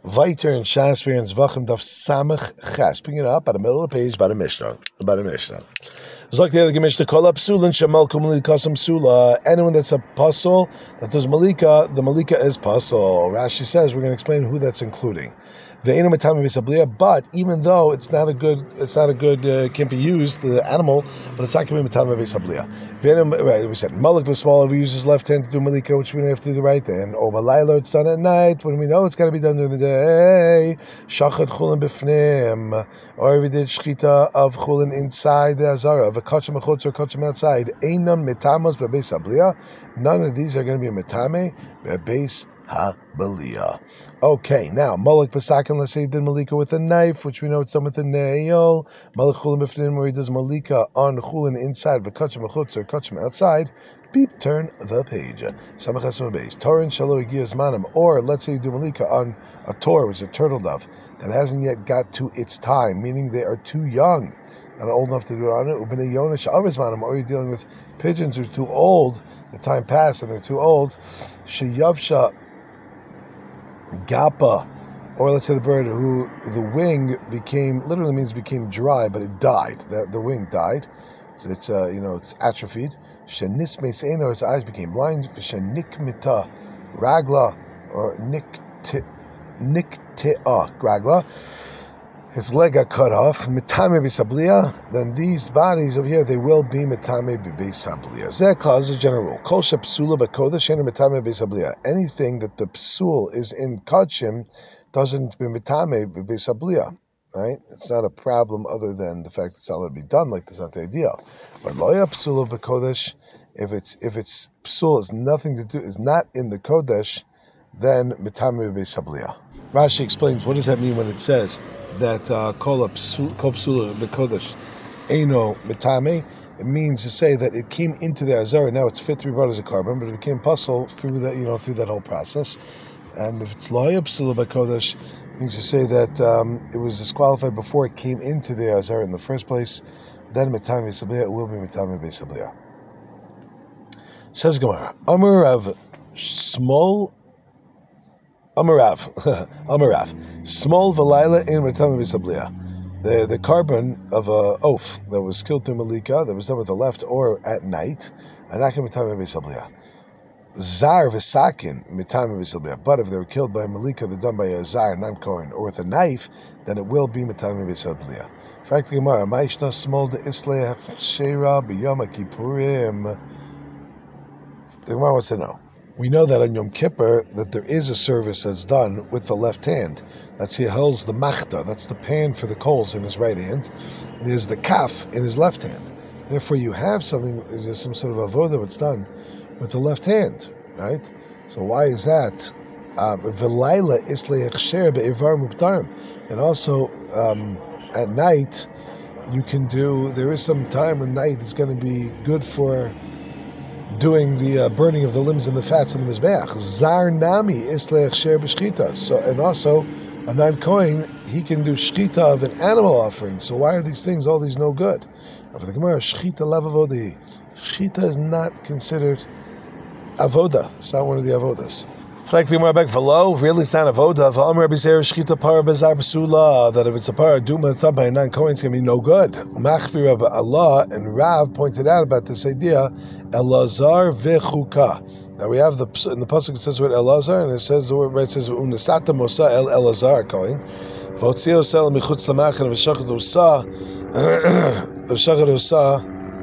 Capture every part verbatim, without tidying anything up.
Viter and Shasver and Zvachim Daf Samach Ches. Bring it up by the middle of the page by the Mishnah. By the Mishnah. Zok the other Mishnah Kol Psulin Shamal Kumuli Kasam Sula. Anyone that's a puzzle that does Malika, the Malika is puzzle. Rashi says we're going to explain who that's including. But even though it's not a good, it's not a good, uh, can't be used, the animal, but it's not going to be Matama Vesabliya. Right, we said Malik Basmala, we use his left hand to do Malika, which we don't have to do the right hand. Or Malayla, it's done at night, when we know it's got to be done during the day. Shachat Chulin Bifnim. Or we did Shchita of Chulin inside the Azara, of a Kacham Achutz or Kacham outside. Einam Metamos Bebesabliya. None of these are going to be Metame Bebes Ha-Baliya. Okay, now Malik Pasakin, let's say he did Malika with a knife, which we know it's done with a nail. Malik Chulin Bifnim, where he does Malika on Chulin inside, V'Kachim Achutz or Kachim outside. Beep, turn the page. Samach Esma Beis. Torin Shalo Igiyas Manim. Or let's say you do Malika on a tor, which is a turtle dove, that hasn't yet got to its time, meaning they are too young and old enough to do it on it. Ubnei Yonash Avos Manim. Or you're dealing with pigeons who are too old, the time passed and they're too old. Sheyavsha Gapa, or let's say the bird who the wing became, literally means became dry, but it died. The, the wing died. So it's uh, you know it's atrophied. Shenis meseino, his eyes became blind. Shenikmita ragla, or nikte niktea ragla, his leg got cut off. Mitame bisabliya. Then these bodies over here, they will be mitame bisabliya. Zeh causes a general rule. Kol shepsula b'kodesh ena mitame bisabliya. Anything that the psul is in kodshim doesn't be mitame bisabliya. Right? It's not a problem other than the fact it's not allowed to be done. Like that's not the ideal. But loya psula b'kodesh, if it's if it's psul is nothing to do, is not in the kodesh, then mitame bisabliya. Rashi explains what does that mean when it says that kol psula b'kodesh eno mitame. It means to say that it came into the azara. Now it's fit to be brought as a carbon, but it became puzzle through that you know through that whole process. And if it's loya psula b'kodesh, it means to say that um, it was disqualified before it came into the azara in the first place. Then mitame b'sabliya, it will be mitame b'sabliya. Says Gemara, Amar Rav Small. Amarav, Amarav, small v'layla in mitame b'sabliya. The the carbon of a oaf that was killed through Malika, that was done with the left or at night, and not mitame b'sabliya. Zar v'sakin mitame b'sabliya. But if they were killed by Malika, they're done by a zar, non-kohen, or with a knife, then it will be mitame b'sabliya. Frankly, Gemara, ma'ishna small de isleh sheira b'yom kippurim. The Gemara wants to know. We know that on Yom Kippur that there is a service that's done with the left hand. That's he holds the machta. That's the pan for the coals in his right hand. And there's the kaf in his left hand. Therefore, you have something. There's some sort of avoda that's done with the left hand, right? So why is that? V'layla islei hechsher be'ivar muptarim. And also um, at night, you can do. There is some time when night is going to be good for doing the uh, burning of the limbs and the fats in the mizbeach. Zar nami islech sher b'shchita. So, and also, a non-kohen, he can do shchita of an animal offering. So why are these things, all these no good? Now for the Gemara, shchita lav avodi. Shchita is not considered avoda. It's not one of the avodas. Frankly, more back below, really it's not avoda. V'amar b'zer shchita para b'zar b'sula. That if it's a para duma, it's done by a non-kohen, it's going to be no good. Machvir of Allah and Rav pointed out about this idea. Elazar v'chuka. Now we have the in the pasuk it says with Elazar, and it says the word right says unesata mosa el Elazar kohen. V'otzio sel michutz lamachan v'shachat usa v'shachat usa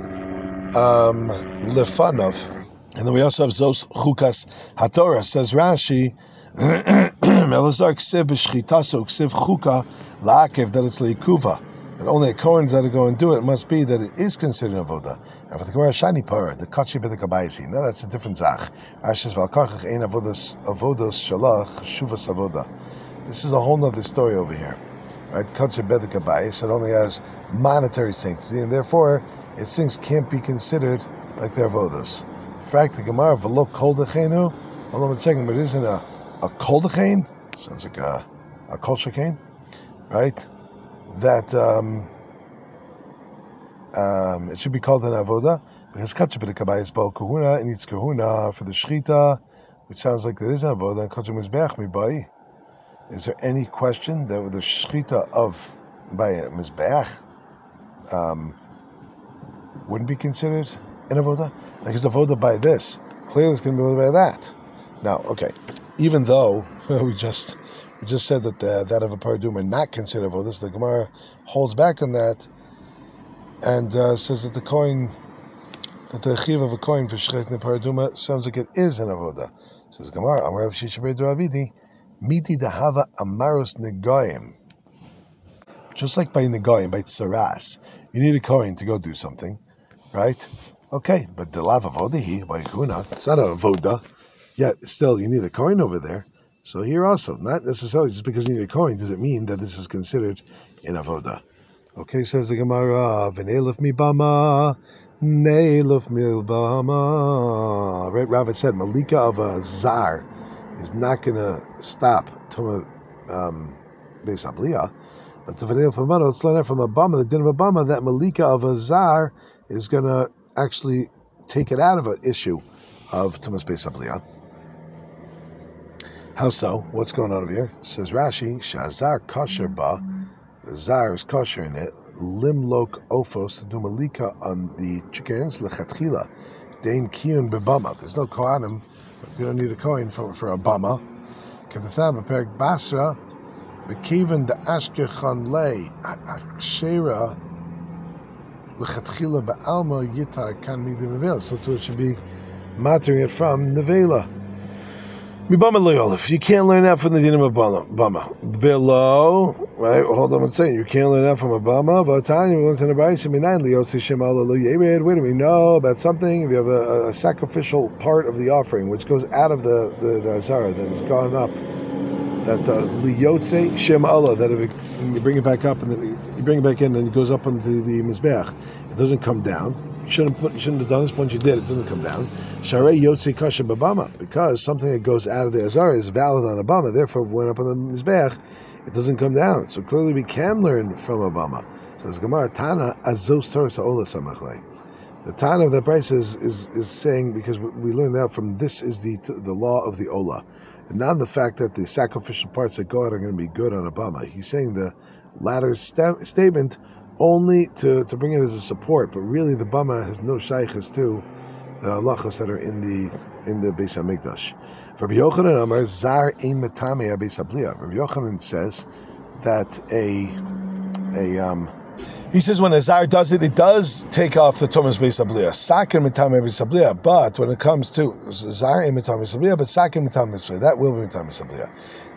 um lefanov. And then we also have Zos Chukas HaTorah. Says Rashi, Elazar ksiv b'shchitaso ksiv chuka la'akev, that it's leikuva. That only the Kohanim that are going to do it must be that it is considered avoda. Now for the Gemara Shani Parah, the Kachi b'dekabayisi. No, that's a different zach. Rashi says v'alkarchach ein avodos avodos shalach shuvas avoda. This is a whole other story over here. Right, Kachi b'dekabayis. It only has monetary sanctity, and therefore its things can't be considered like they're avodos. In fact, the Gemara v'lo kol dechenu. Hold on a second, but isn't a a kol dechen? Sounds like a a kol shekain, right? That um, um, it should be called an avoda because katsha b'dekabai is bo kahuna. It needs kahuna for the shchita, which sounds like there is an avoda. And katsha mizbeach mibai. Is there any question that the shchita of by a mizbeach um, wouldn't be considered an avoda? Like it's avoda by this, clearly it's going to be avoda by that. Now, okay, even though we just we just said that the, that of a paraduma are not considered avodas, the Gemara holds back on that and uh, says that the coin, that the chiv of a coin for shchet in the paraduma sounds like it is an avoda. Says Gemara, Amar Rav Shisha bar Avidi, miti dahava amaros negoyim. Just like by negoyim, by tsaras, you need a coin to go do something, right? Okay, but the lav avoda he by kuna, it's not a avoda. Yet still, you need a coin over there. So here also, not necessarily just because you need a coin does it mean that this is considered in avoda. Okay, says the Gemara, v'neiluf mibama, neiluf milbama. Right, Rav said, malika of a zar is not going to stop tuma um, beis habliya, but the v'neiluf mibama, let's learn that from Abama, the din of Abama, that malika of a zar is going to actually take it out of an issue of tumas beis habliya. How so? What's going on over here? Says Rashi, Shazar kosher ba, the zar is kosher in it, limlok ofos, to do malika on the chickens, lechatchila, dein kiyun bebama. There's no kohanim, you don't need a coin for, for a bama. Ketatam, perik basra, bekiven de ashkechan lei, akshera, lechatchila be'alma yitar kan midim nevela. So it should be mattering it from nevela. You can't learn that from the din of Bama. Below, right? Hold on, I'm saying you can't learn that from a Bama. But Tanya, we went to the Brayso. Wait a minute, we know about something. If you have a, a sacrificial part of the offering which goes out of the the, the azara that has gone up, that liyotze shem Allah, that if it, you bring it back up and then you bring it back in, and it goes up onto the mizbeach, it doesn't come down. You shouldn't put, you shouldn't have done this. Once you did, it doesn't come down. Sharei yotze kasha babama, because something that goes out of the azara is valid on a bama. Therefore, if it went up on the mizbeach, it doesn't come down. So clearly, we can learn from a bama. So as Gemara Tana azos Torah sa'ola samachlei. The Tana of the price is, is is saying, because we learned that from this is the the law of the ola, and not the fact that the sacrificial parts that go out are going to be good on a bama. He's saying the latter st- statement only to, to bring it as a support, but really the bama has no shaykhs to the halachas that are in the in the Beis Hamikdash. Rabbi Yochanan Amar Zar ein metame Beis Habliya. Rabbi Yochanan says that a a um. He says when a zar does it, it does take off the tumas beis habliya. Sakin mitame beis habliya, but when it comes to zar in mitame beis habliya, but sakin mitame beis habliya, that will be mitame beis habliya.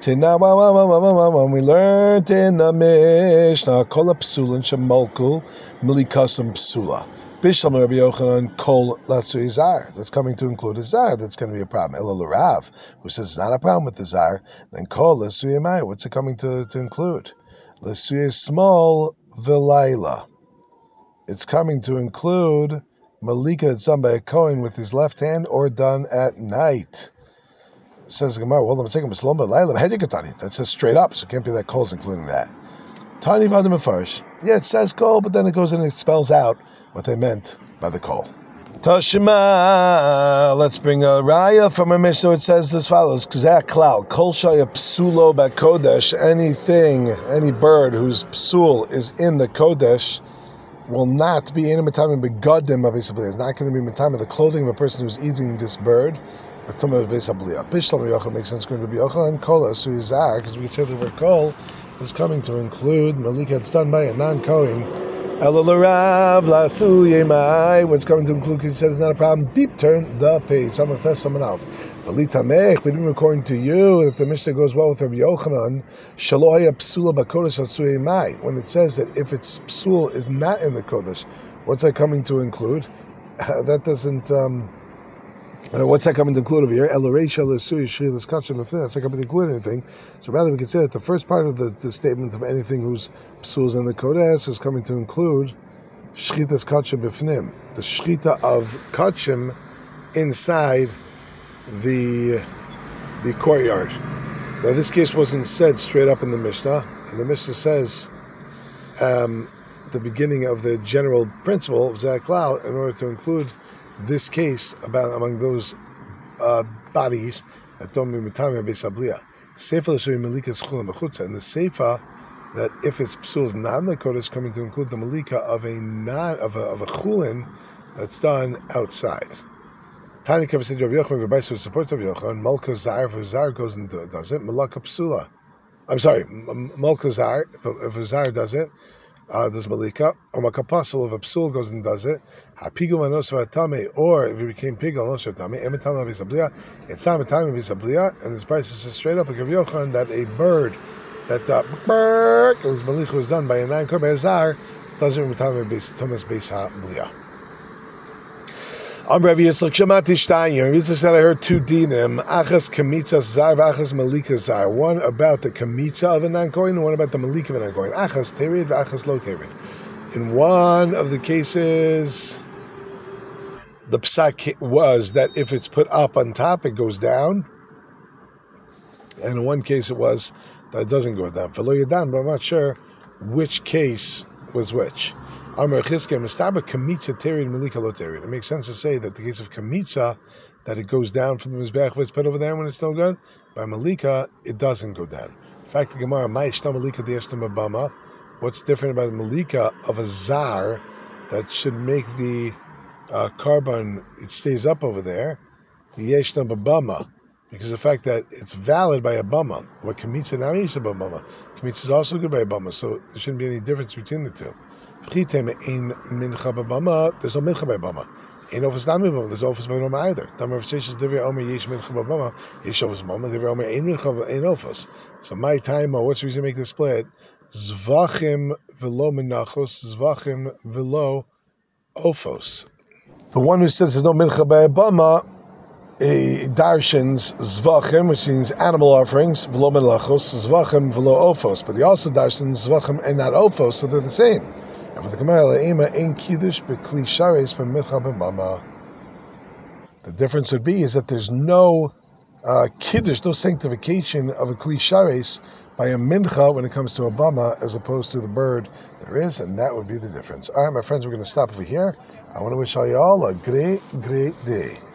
When we learned in the Mishnah, kol psulin shemolkul milikasam psula. Bishlam Rabbi Yochanan kol latsui zar. That's coming to include a zar. That's going to be a problem. Ela l'Rav, who says it's not a problem with the zar. Then kol latsui mai. What's it coming to to include? Latsui small. V'layla. It's coming to include malika that's done by a kohen with his left hand or done at night. Says Gemara, well, I'm saying Muslim, but Layla, Hedikatani. That says straight up, so it can't be that Kol's including that. Tani Vadim Mefarish. Yeah, it says Kol, but then it goes in and it spells out what they meant by the Kol. Tashima, let's bring a raya from a Mishnah. It says as follows: Kzak Klal, Kol Shaya Psulo Bakodesh. Anything, any bird whose psul is in the Kodesh will not be in a mitam begodim of Beis Habliya. It's not going to be mitam of the clothing of a person who's eating this bird. But Tumah of Beis Habliya. Bishlam Yochanan makes sense. Going to be Yochanan Kol Asuyizar, because we said the word Kol is coming to include malika. It's done by a non-Kohen. Elalav lasu yemai. What's coming to include? Because he said it's not a problem. Deep turn the page. Someone says someone else. Balita mech. We didn't according to you. If the Mishnah goes well with Rabbi Yochanan, shaloya psula bakodesh lasu yemai. When it says that if its psul is not in the kodesh, what's that coming to include? Uh, that doesn't. Um, uh, what's that coming to include over here? Elareisha lasu yishilas kachim. That's not coming to include anything. So rather, we can say that the first part of the, the statement of anything whose psul is in the kodesh is coming to include shchitas kachim b'fnim, the shchita of kachim inside the the courtyard. Now, this case wasn't said straight up in the Mishnah, and the Mishnah says um, the beginning of the general principle of Zaklau in order to include this case about among those uh, bodies that don't be mitame Beis Habliya. Seifa l'shoy malika schula mechutza, and the seifa that if it's psul non-lakota is coming to include the malika of a non of a of a chulin that's done outside. Tani Kavasid Rav Yochanan Rabbi supports Rav Yochanan. Malka Zar, if a Zar goes and does it, Malaka Psula. I'm sorry, Malka Zar, if a Zar does it, uh, does Malika. Or Makapasul, if a Psul goes and does it, Hapigu Manosva Tame, or if he became Pigal Manosva Tame, Emetama Visablia, it's time time Visablia, and this price is straight up like Rav Yochanan that a bird that uh, was Malika was done by a nine by a Zar doesn't Emetama Thomas Beis HaBlia. I'm Rabbi Yitzchak Shamati Shtayim. Rabbi Yitzchak said I heard two dinim. Achas kamitza zar, achas malika zar. One about the kamitza of a non-kohen, and one about the malika of a non-kohen. Achas terid, achas lo terid. In one of the cases, the psak was that if it's put up on top, it goes down. And in one case, it was that it doesn't go down. V'lo yadan, but I'm not sure which case was which. It makes sense to say that the case of kamitza, that it goes down from the mizbeach if it's put over there when it's no good. By malika, it doesn't go down. In fact, the Gemara, what's different about a malika of a zar that should make the uh, carbon, it stays up over there, the yeshna babama, because the fact that it's valid by a bama. What kamitza now is a bama. Kamitza is also good by a bama, so there shouldn't be any difference between the two. There's no mincha by bama. Ain't office not bama. There's office by bama either. Tamar v'seishes divrei omer yesh mincha by bama. Yesh office bama. Divrei omer ain't mincha ain't office. So my time, what's the reason to make this split? Zvachim velo menachos, zvachim velo ofos. The one who says there's no mincha by bama, a darshans zvachim, which means animal offerings, velo menachos, zvachim velo ofos. But he also darshans zvachim and not ofos, so they're the same. The difference would be is that there's no uh, kiddush, no sanctification of a kli shares by a mincha when it comes to a bama as opposed to the bird there is, and that would be the difference. All right, my friends, we're going to stop over here. I want to wish all y'all a great, great day.